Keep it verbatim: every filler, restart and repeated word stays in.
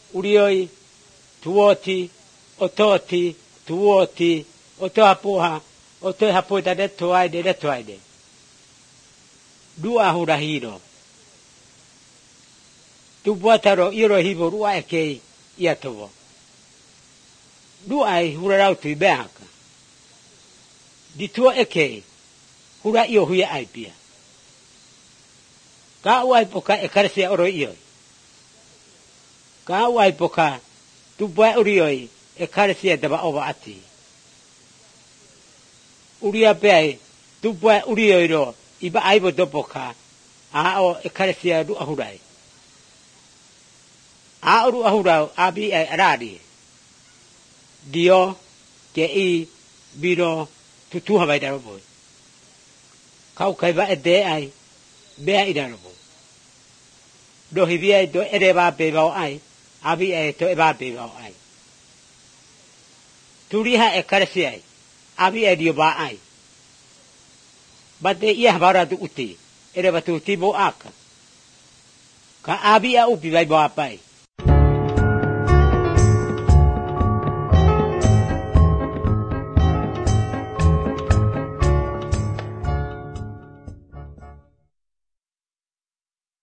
urioi, tuoti, ototi, tuoti, otoapuha, otohapuita de toaide de toaide. Dua hurahiro. Tu buataro iro hivo rua eke iatovo. Dua ai hurarau tui beaka. Di tua eke, hura iyo huia aipia. Ka uai poka e karesia oro ioi. Ka uai poka tu bua urioi e karesia daba ova ati. Uria peai tu bua urioi ro iba aibo dopoka a o e karesia ru ahurai. A ru ahurau abi ai arari. Dio ke i biro tutuha vai darobo. Kau kai va e de ai bea i darobo. Do hivia do ereba beba ai abi e to eba beba ai. Turiha e karesi ai abi e dio ba ai. Bate ia bara tu uti ereba tu tibo aka. Ka abi a upi vai ba pai.